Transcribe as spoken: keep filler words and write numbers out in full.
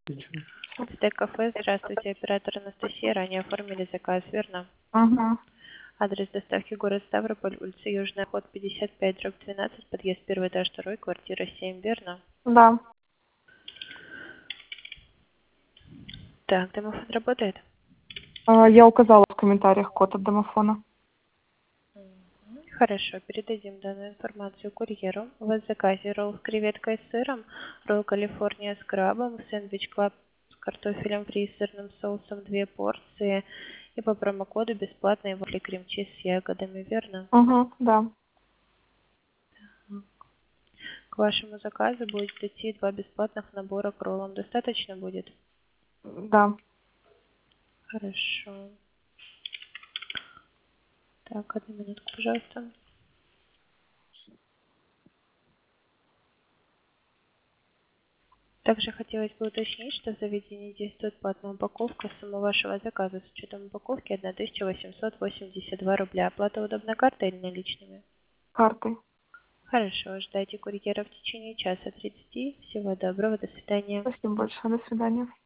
Стейк кафе, здравствуйте, оператор Анастасия, ранее оформили заказ, верно? Ага, Адрес доставки город Ставрополь, улица Южная, ход пятьдесят пять, дробь двенадцать, подъезд первый этаж, второй, квартира семь, верно? да. Так, домофон работает? А, Я указала в комментариях код от домофона. Мгм. Хорошо, передадим данную информацию курьеру. У вас в заказе ролл с креветкой и сыром, ролл Калифорния с крабом, сэндвич клаб с картофелем фри и сырным соусом, две порции. И по промокоду бесплатный вафли крем-чиз с ягодами, верно? Угу, да. К вашему заказу будет идти два бесплатных набора к роллам. Достаточно будет? Да. Хорошо. Так, одну минутку, пожалуйста. Также хотелось бы уточнить, что в заведении действует платная упаковка. Сумма вашего заказа с учетом упаковки тысяча восемьсот восемьдесят два рубля. Оплата удобной картой или наличными? Картой. Хорошо, ждайте курьера в течение часа тридцати. Всего доброго, до свидания. Спасибо большое. До свидания.